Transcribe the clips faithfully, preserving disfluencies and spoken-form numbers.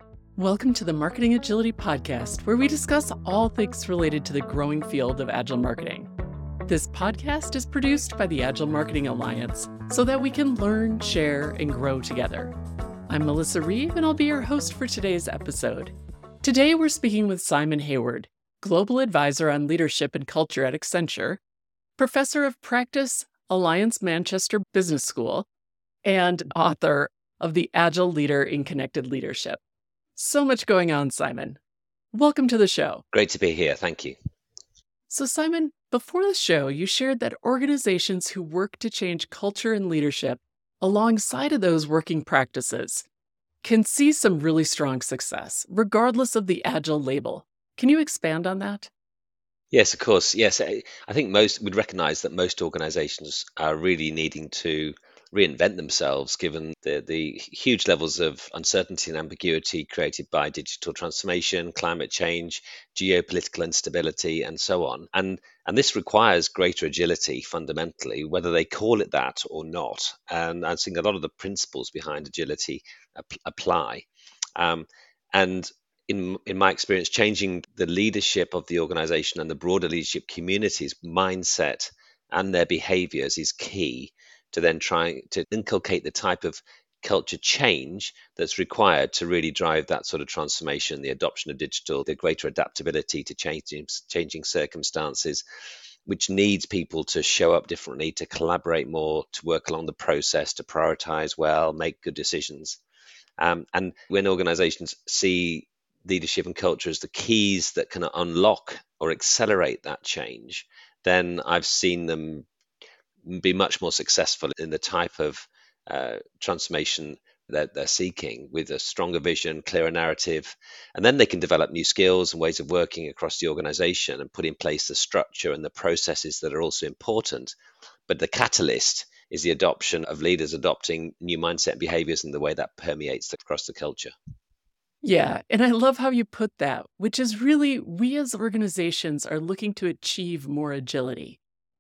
Welcome to the Marketing Agility Podcast, where we discuss all things related to the growing field of agile marketing. This podcast is produced by the Agile Marketing Alliance so that we can learn, share, and grow together. I'm Melissa Reeve, and I'll be your host for today's episode. Today, we're speaking with Simon Hayward, Global Advisor on Leadership and Culture at Accenture, Professor of Practice, Alliance Manchester Business School, and author of The Agile Leader in Connected Leadership. So much going on, Simon. Welcome to the show. Great to be here. Thank you. So, Simon, before the show, you shared that organizations who work to change culture and leadership alongside of those working practices can see some really strong success, regardless of the agile label. Can you expand on that? Yes, of course. Yes, I I think most would recognize that most organizations are really needing to reinvent themselves given the, the huge levels of uncertainty and ambiguity created by digital transformation, climate change, geopolitical instability, and so on. And and this requires greater agility fundamentally, whether they call it that or not. And I think a lot of the principles behind agility ap- apply. Um, and in in my experience, changing the leadership of the organization and the broader leadership community's mindset and their behaviors is key to then trying to inculcate the type of culture change that's required to really drive that sort of transformation, the adoption of digital, the greater adaptability to changing changing circumstances, which needs people to show up differently, to collaborate more, to work along the process, to prioritize well, make good decisions. Um, and when organizations see leadership and culture as the keys that can unlock or accelerate that change, then I've seen them be much more successful in the type of uh, transformation that they're seeking, with a stronger vision, clearer narrative. And then they can develop new skills and ways of working across the organization and put in place the structure and the processes that are also important. But the catalyst is the adoption of leaders adopting new mindset and behaviors and the way that permeates across the culture. Yeah, and I love how you put that, which is really we as organizations are looking to achieve more agility.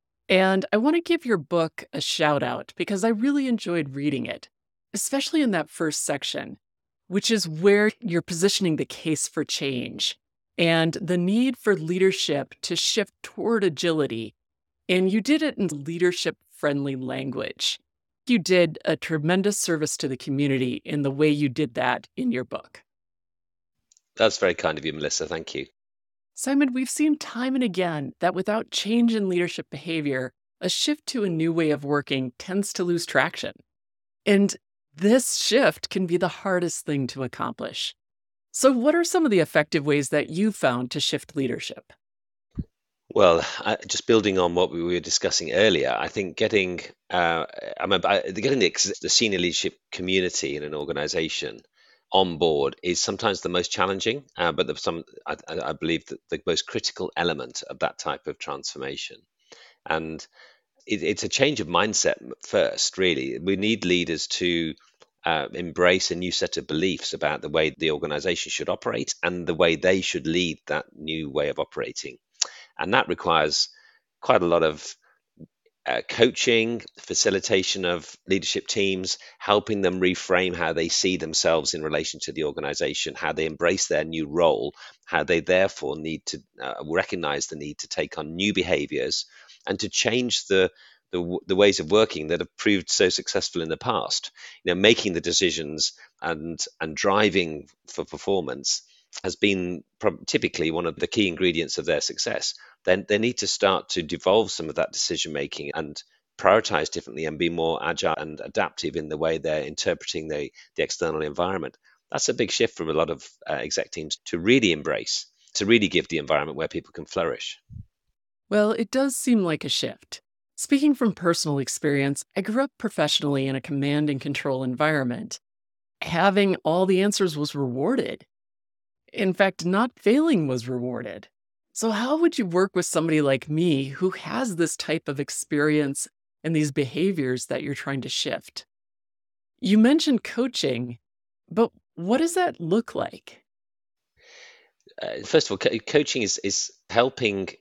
And I want to give your book a shout out because I really enjoyed reading it, especially in that first section, which is where you're positioning the case for change and the need for leadership to shift toward agility. And you did it in leadership friendly language. You did a tremendous service to the community in the way you did that in your book. That's very kind of you, Melissa. Thank you. Simon, we've seen time and again that without change in leadership behavior, a shift to a new way of working tends to lose traction. And this shift can be the hardest thing to accomplish. So, what are some of the effective ways that you found to shift leadership? Well, I, just building on what we were discussing earlier, I think getting uh, I'm about, getting the, ex- the senior leadership community in an organization on board is sometimes the most challenging, uh, but the, some I, I I believe that the most critical element of that type of transformation. And it, it's a change of mindset first, really. We need leaders to uh, embrace a new set of beliefs about the way the organization should operate and the way they should lead that new way of operating. And that requires quite a lot of uh, coaching, facilitation of leadership teams, helping them reframe how they see themselves in relation to the organization, how they embrace their new role, how they therefore need to uh, recognize the need to take on new behaviors and to change the the, the ways of working that have proved so successful in the past. You know, making the decisions and and driving for performance has been prob- typically one of the key ingredients of their success. Then they need to start to devolve some of that decision making and prioritize differently and be more agile and adaptive in the way they're interpreting the, the external environment. That's a big shift from a lot of uh, exec teams to really embrace, to really give the environment where people can flourish. Well, it does seem like a shift. Speaking from personal experience, I grew up professionally in a command and control environment. Having all the answers was rewarded. In fact, not failing was rewarded. So, how would you work with somebody like me who has this type of experience and these behaviors that you're trying to shift? You mentioned coaching, but what does that look like? Uh, first of all, co- coaching is, is helping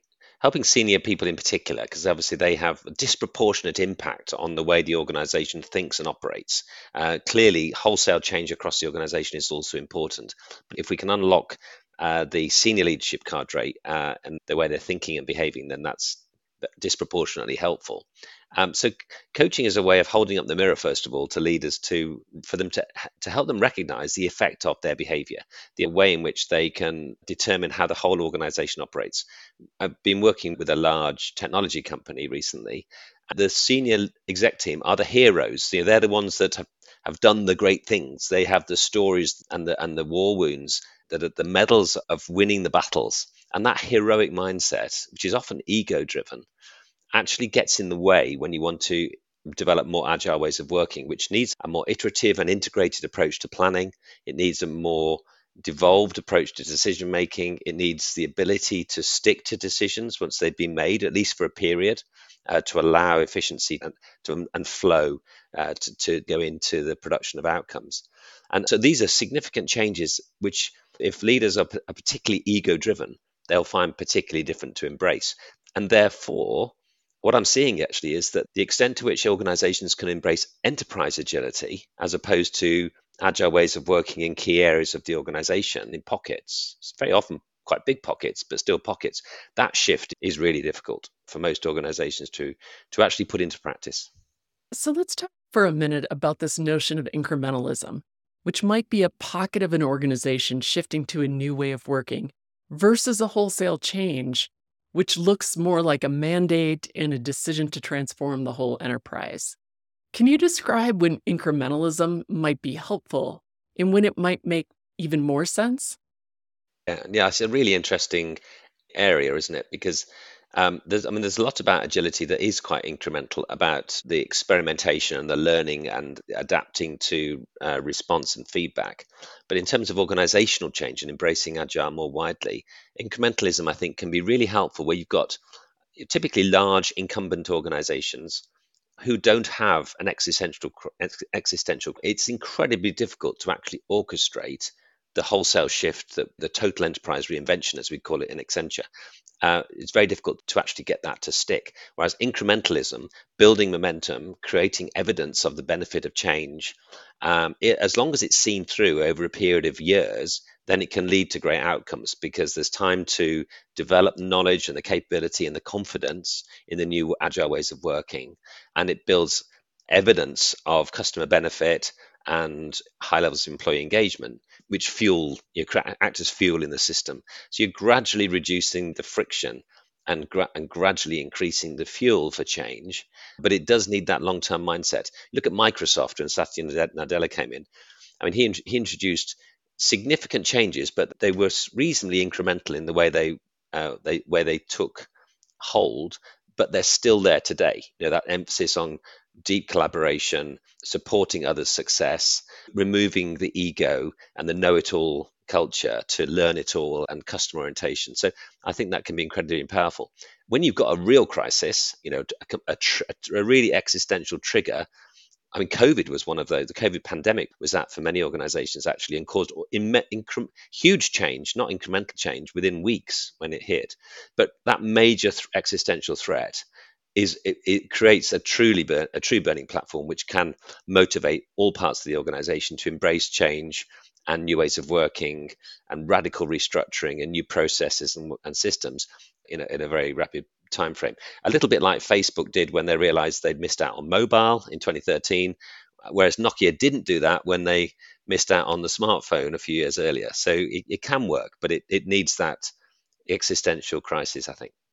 helping senior people in particular, because obviously they have a disproportionate impact on the way the organization thinks and operates. Uh, clearly, wholesale change across the organization is also important. But if we can unlock uh, the senior leadership cadre uh, and the way they're thinking and behaving, then that's disproportionately helpful. Um, so coaching is a way of holding up the mirror, first of all, to leaders to for them to to help them recognize the effect of their behavior, the way in which they can determine how the whole organization operates. I've been working with a large technology company recently. The senior exec team are the heroes. You know, they're the ones that have, have done the great things. They have the stories and the and the war wounds that are the medals of winning the battles. And that heroic mindset, which is often ego driven, actually gets in the way when you want to develop more agile ways of working, which needs a more iterative and integrated approach to planning. It needs a more devolved approach to decision making. It needs the ability to stick to decisions once they've been made, at least for a period, uh, to allow efficiency and, to, and flow uh, to, to go into the production of outcomes. And so these are significant changes which, if leaders are, are particularly ego driven, they'll find particularly different to embrace. And therefore, what I'm seeing actually is that the extent to which organizations can embrace enterprise agility as opposed to agile ways of working in key areas of the organization in pockets, it's very often quite big pockets, but still pockets, that shift is really difficult for most organizations to, to actually put into practice. So let's talk for a minute about this notion of incrementalism, which might be a pocket of an organization shifting to a new way of working versus a wholesale change, which looks more like a mandate and a decision to transform the whole enterprise. Can you describe when incrementalism might be helpful and when it might make even more sense? Yeah, yeah, it's a really interesting area, isn't it? Because um, there's, I mean, there's a lot about agility that is quite incremental, about the experimentation and the learning and adapting to uh, response and feedback. But in terms of organizational change and embracing agile more widely, incrementalism, I think, can be really helpful where you've got typically large incumbent organizations who don't have an existential existential. It's incredibly difficult to actually orchestrate the wholesale shift, the, the total enterprise reinvention, as we call it in Accenture. Uh, it's very difficult to actually get that to stick. Whereas incrementalism, building momentum, creating evidence of the benefit of change, um, it, as long as it's seen through over a period of years, then it can lead to great outcomes because there's time to develop knowledge and the capability and the confidence in the new agile ways of working. And it builds evidence of customer benefit and high levels of employee engagement, which fuel you act as fuel in the system. So you're gradually reducing the friction and, gra- and gradually increasing the fuel for change. But it does need that long-term mindset. Look at Microsoft when Satya Nadella came in. I mean, he, in- he introduced significant changes, but they were reasonably incremental in the way they uh, they where they took hold. But they're still there today. You know, that emphasis on deep collaboration, supporting others' success, removing the ego and the know-it-all culture to learn it all and customer orientation. So I think that can be incredibly powerful. When you've got a real crisis, you know, a, a, tr- a really existential trigger. I mean, COVID was one of those. The COVID pandemic was that for many organizations actually, and caused in, incre- huge change, not incremental change, within weeks when it hit. But that major th- existential threat is it, it creates a truly bur- a true burning platform which can motivate all parts of the organization to embrace change and new ways of working and radical restructuring and new processes and, and systems in a, in a very rapid time frame. A little bit like Facebook did when they realized they'd missed out on mobile in twenty thirteen, whereas Nokia didn't do that when they missed out on the smartphone a few years earlier. So it, it can work, but it, it needs that existential crisis, I think.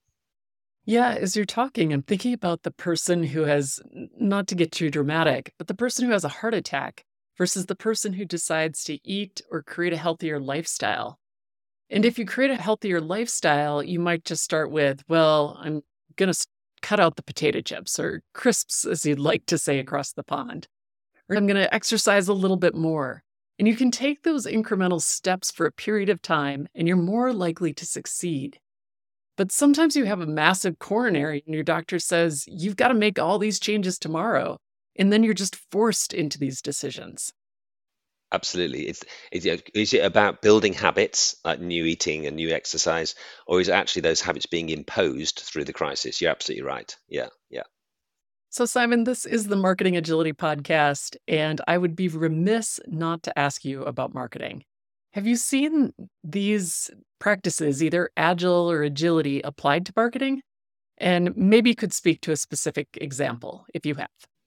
Yeah, as you're talking, I'm thinking about the person who has, n- not to get too dramatic, but the person who has a heart attack versus the person who decides to eat or create a healthier lifestyle. And if you create a healthier lifestyle, you might just start with, well, I'm going to cut out the potato chips or crisps, as you'd like to say across the pond, or I'm going to exercise a little bit more. And you can take those incremental steps for a period of time, and you're more likely to succeed. But sometimes you have a massive coronary, and your doctor says, you've got to make all these changes tomorrow. And then you're just forced into these decisions. Absolutely. It's, it's you know, is it about building habits like new eating and new exercise, or is it actually those habits being imposed through the crisis? You're absolutely right. Yeah, yeah. So, Simon, this is the Marketing Agility Podcast, and I would be remiss not to ask you about marketing. Have you seen these practices, either agile or agility, applied to marketing? And maybe you could speak to a specific example if you have.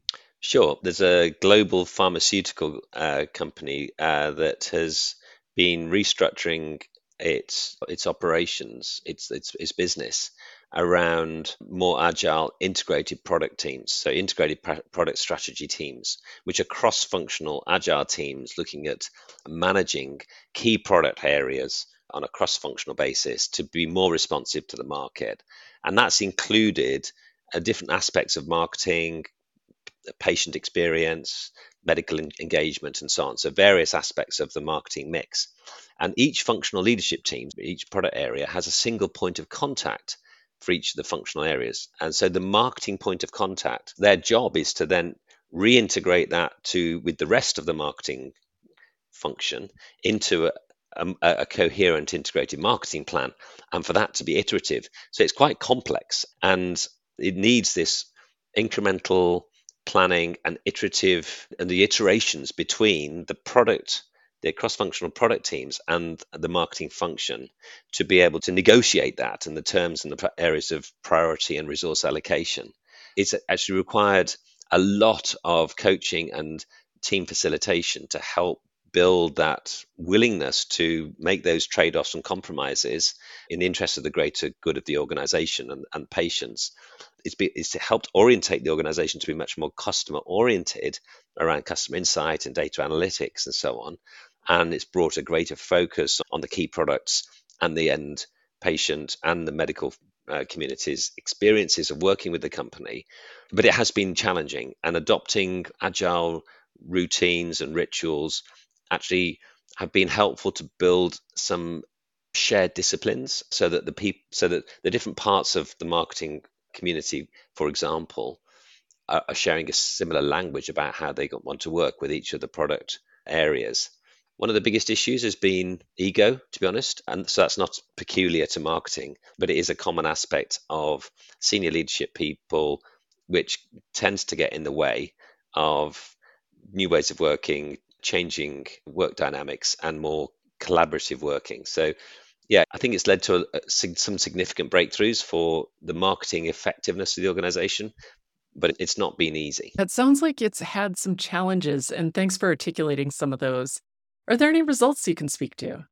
Sure. There's a global pharmaceutical uh, company uh, that has been restructuring its its operations, its its its business around more agile integrated product teams. So integrated pro- product strategy teams, which are cross-functional agile teams looking at managing key product areas on a cross-functional basis to be more responsive to the market. And that's included uh, different aspects of marketing, patient experience, medical en- engagement, and so on. So, various aspects of the marketing mix. And each functional leadership team, each product area, has a single point of contact for each of the functional areas. And so, the marketing point of contact, their job is to then reintegrate that to with the rest of the marketing function into a, a, a coherent integrated marketing plan, and for that to be iterative. So it's quite complex, and it needs this incremental planning and iterative and the iterations between the product, the cross-functional product teams and the marketing function to be able to negotiate that and the terms and the areas of priority and resource allocation. It's actually required a lot of coaching and team facilitation to help build that willingness to make those trade-offs and compromises in the interest of the greater good of the organization and, and patients. It's, be, it's helped orientate the organization to be much more customer oriented around customer insight and data analytics and so on. And it's brought a greater focus on the key products and the end patient and the medical uh, community's experiences of working with the company. But it has been challenging, and adopting agile routines and rituals actually have been helpful to build some shared disciplines so that the people so that the different parts of the marketing community, for example, are, are sharing a similar language about how they want to work with each of the product areas. One of the biggest issues has been ego, to be honest, and so that's not peculiar to marketing, but it is a common aspect of senior leadership people, which tends to get in the way of new ways of working, changing work dynamics, and more collaborative working. So, yeah, I think it's led to a, a, some significant breakthroughs for the marketing effectiveness of the organization, but it's not been easy. It sounds like it's had some challenges, and thanks for articulating some of those. Are there any results you can speak to?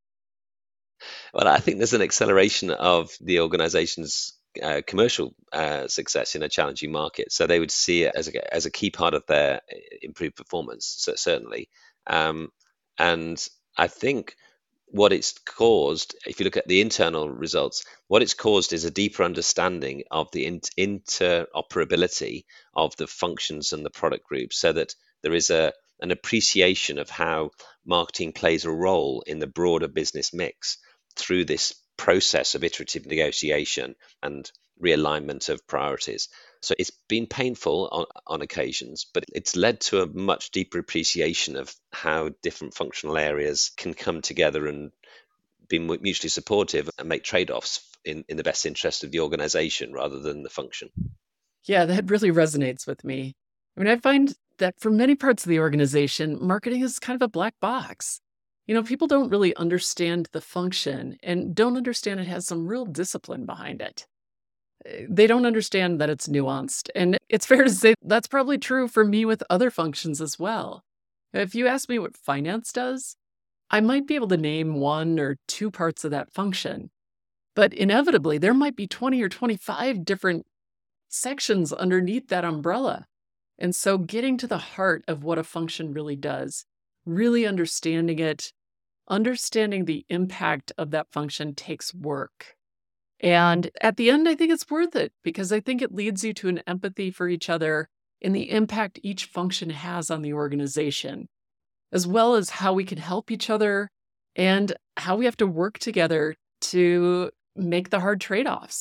Well, I think there's an acceleration of the organization's uh, commercial uh, success in a challenging market. So they would see it as a, as a key part of their uh, improved performance, so certainly. Um, and I think what it's caused, if you look at the internal results, what it's caused is a deeper understanding of the in- interoperability of the functions and the product groups, so that there is a an appreciation of how marketing plays a role in the broader business mix through this process of iterative negotiation and realignment of priorities. So it's been painful on, on occasions, but it's led to a much deeper appreciation of how different functional areas can come together and be mutually supportive and make trade-offs in, in the best interest of the organization rather than the function. Yeah, that really resonates with me. I mean, I find that for many parts of the organization, marketing is kind of a black box. You know, people don't really understand the function and don't understand it has some real discipline behind it. Uh, They don't understand that it's nuanced. And it's fair to say that's probably true for me with other functions as well. If you ask me what finance does, I might be able to name one or two parts of that function. But inevitably, there might be twenty or twenty-five different sections underneath that umbrella. And so getting to the heart of what a function really does, really understanding it, understanding the impact of that function takes work. And at the end, I think it's worth it because I think it leads you to an empathy for each other and the impact each function has on the organization, as well as how we can help each other and how we have to work together to make the hard trade offs.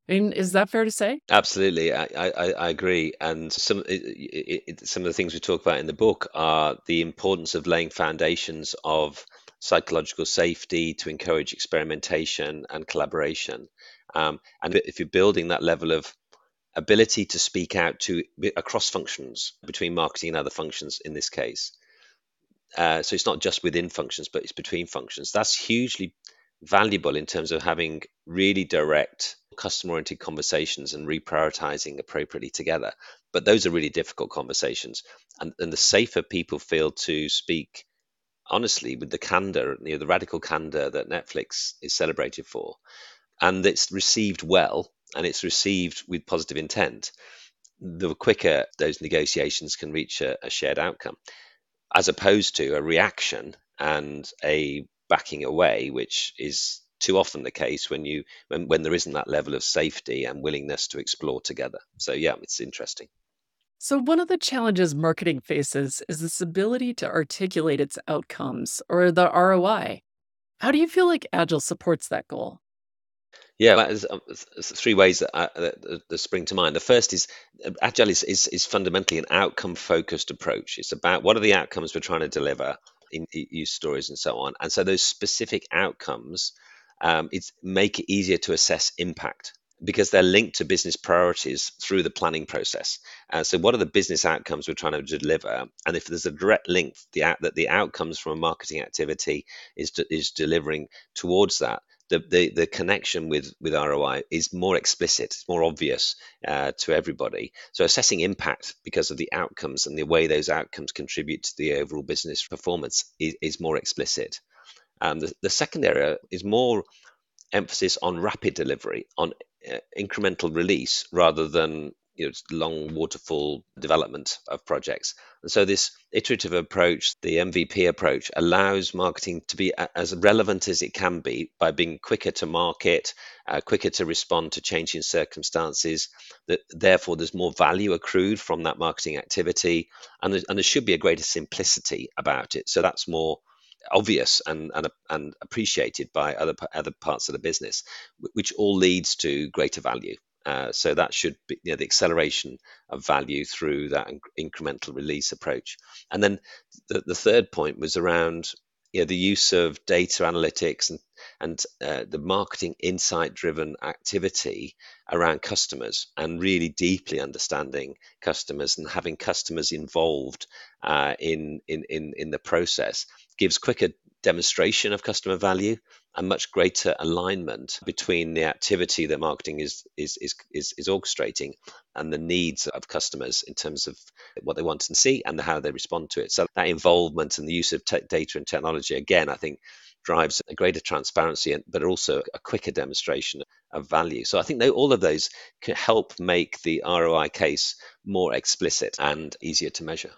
I mean, is that fair to say? Absolutely, I, I, I I agree. And some it, it, it- some of the things we talk about in the book are the importance of laying foundations of psychological safety to encourage experimentation and collaboration. Um, and if you're building that level of ability to speak out to across functions between marketing and other functions in this case, uh, so it's not just within functions, but it's between functions. That's hugely valuable in terms of having really direct customer oriented conversations and reprioritizing appropriately together. But those are really difficult conversations. And, and the safer people feel to speak honestly with the candor, you know, the radical candor that Netflix is celebrated for, and it's received well and it's received with positive intent, the quicker those negotiations can reach a, a shared outcome as opposed to a reaction and a backing away, which is too often the case when you when, when there isn't that level of safety and willingness to explore together. So yeah, it's interesting. So, one of the challenges marketing faces is this ability to articulate its outcomes or the R O I. How do you feel like Agile supports that goal? Yeah, well, there's, um, there's three ways that, I, that, that spring to mind. The first is uh, Agile is, is, is fundamentally an outcome focused approach. It's about what are the outcomes we're trying to deliver in i- use stories and so on. And so those specific outcomes, um, it's make it easier to assess impact because they're linked to business priorities through the planning process. Uh, so, what are the business outcomes we're trying to deliver? And if there's a direct link, the out, that the outcomes from a marketing activity is de- is delivering towards that, the, the the connection with with R O I is more explicit, it's more obvious uh, to everybody. So assessing impact because of the outcomes and the way those outcomes contribute to the overall business performance is, is more explicit. Um, the, the second area is more emphasis on rapid delivery, on uh, incremental release rather than you know long waterfall development of projects. And so this iterative approach, the M V P approach, allows marketing to be a- as relevant as it can be by being quicker to market, uh, quicker to respond to changing circumstances. That therefore there's more value accrued from that marketing activity, and there, and there should be a greater simplicity about it. So that's more obvious and and, and appreciated by other other parts of the business, which all leads to greater value. Uh, so that should be you know, the acceleration of value through that incremental release approach. And then the, the third point was around you know, the use of data analytics and and uh, the marketing insight driven activity around customers and really deeply understanding customers and having customers involved uh, in, in in in the process gives quicker demonstration of customer value and much greater alignment between the activity that marketing is is is is, is orchestrating and the needs of customers in terms of what they want and see and how they respond to it. So that involvement and the use of te- data and technology again, I think, drives a greater transparency, and, but also a quicker demonstration of value. So I think that all of those can help make the R O I case more explicit and easier to measure.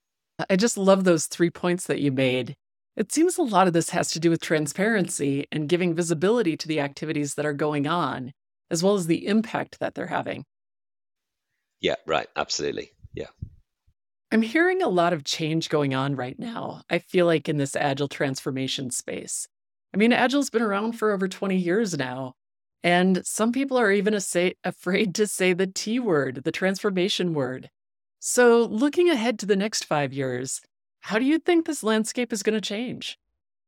I just love those three points that you made. It seems a lot of this has to do with transparency and giving visibility to the activities that are going on, as well as the impact that they're having. Yeah, right. Absolutely. Yeah. I'm hearing a lot of change going on right now. I feel like in this agile transformation space. I mean, agile's been around for over twenty years now, and some people are even a say, afraid to say the T word, the transformation word. So, looking ahead to the next five years, how do you think this landscape is going to change?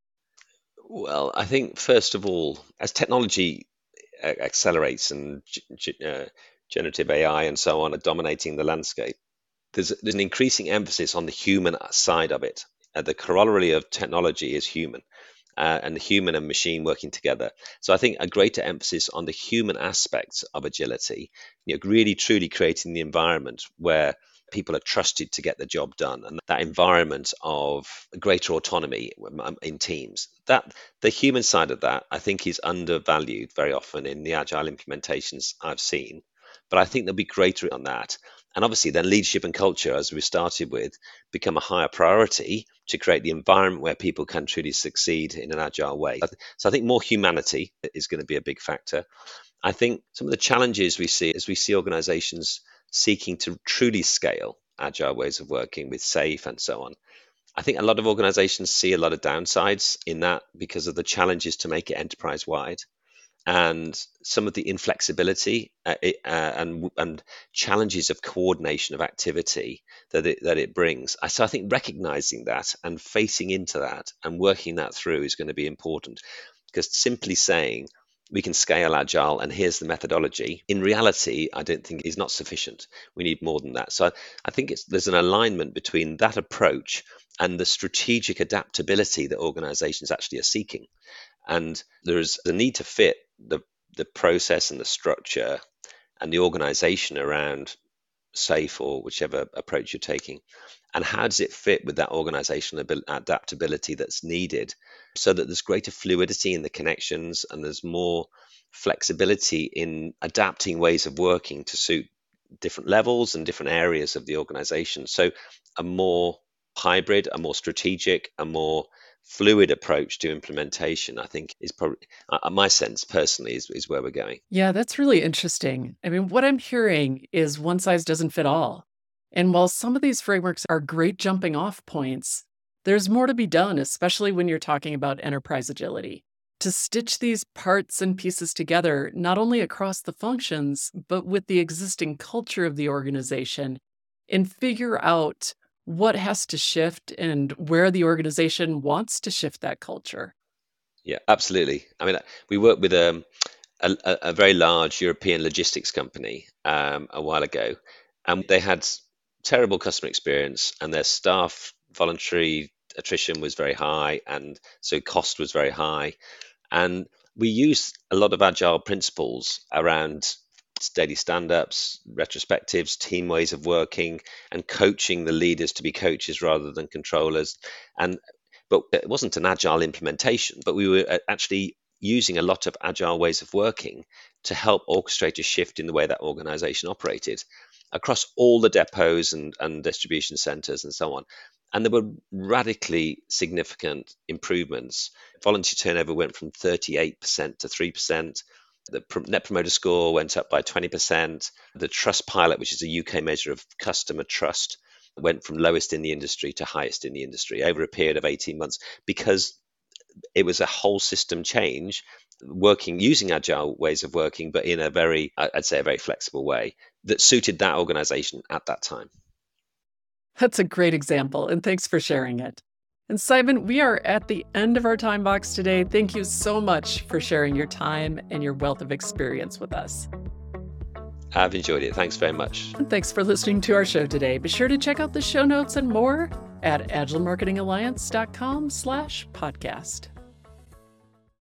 Well, I think first of all, as technology uh, accelerates and g- g- uh, generative A I and so on are dominating the landscape, there's, there's an increasing emphasis on the human side of it. Uh, the corollary of technology is human, uh, and the human and machine working together. So I think a greater emphasis on the human aspects of agility, you know, really truly creating the environment where people are trusted to get the job done, and that environment of greater autonomy um, in teams. That the human side of that, I think, is undervalued very often in the agile implementations I've seen. But I think there'll be greater on that. And obviously, then leadership and culture, as we started with, become a higher priority to create the environment where people can truly succeed in an agile way. So I think more humanity is going to be a big factor. I think some of the challenges we see as we see organizations seeking to truly scale agile ways of working with SAFe and so on. I think a lot of organizations see a lot of downsides in that because of the challenges to make it enterprise wide. and some of the inflexibility uh, it, uh, and and challenges of coordination of activity that it that it brings. I- So I think recognizing that and facing into that and working that through is going to be important, because simply saying we can scale agile and here's the methodology, in reality, I don't think is not sufficient. We need more than that. So I, I think it's there's an alignment between that approach and the strategic adaptability that organizations actually are seeking. And there's the need to fit the the process and the structure and the organization around SAFe or whichever approach you're taking. And how does it fit with that organizational abil- adaptability that's needed, so that there's greater fluidity in the connections and there's more flexibility in adapting ways of working to suit different levels and different areas of the organization. So a more hybrid, a more strategic, a more fluid approach to implementation, I think, is probably uh, my sense personally is, is where we're going. Yeah, that's really interesting. I mean, what I'm hearing is one size doesn't fit all. And while some of these frameworks are great jumping off points, there's more to be done, especially when you're talking about enterprise agility. To stitch these parts and pieces together, not only across the functions, but with the existing culture of the organization, and figure out what has to shift and where the organization wants to shift that culture. Yeah, absolutely. I mean, we worked with um, a, a, a very large European logistics company um, a while ago, and they had terrible customer experience, and their staff voluntary attrition was very high, and so cost was very high. And we used a lot of agile principles around daily stand-ups, retrospectives, team ways of working, and coaching the leaders to be coaches rather than controllers. And but it wasn't an agile implementation, but we were uh, actually using a lot of agile ways of working to help orchestrate a shift in the way that organization operated across all the depots and, and distribution centers and so on. And there were radically significant improvements. Volunteer turnover went from thirty-eight percent to three percent. The net promoter score went up by twenty percent. The Trust Pilot, which is a U K measure of customer trust, went from lowest in the industry to highest in the industry over a period of eighteen months, because it was a whole system change, working using agile ways of working, but in a very, I'd say, a very flexible way that suited that organization at that time. That's a great example, and thanks for sharing it. And Simon, we are at the end of our time box today. Thank you so much for sharing your time and your wealth of experience with us. I've enjoyed it. Thanks very much. And thanks for listening to our show today. Be sure to check out the show notes and more at agilemarketingalliance dot com slash podcast.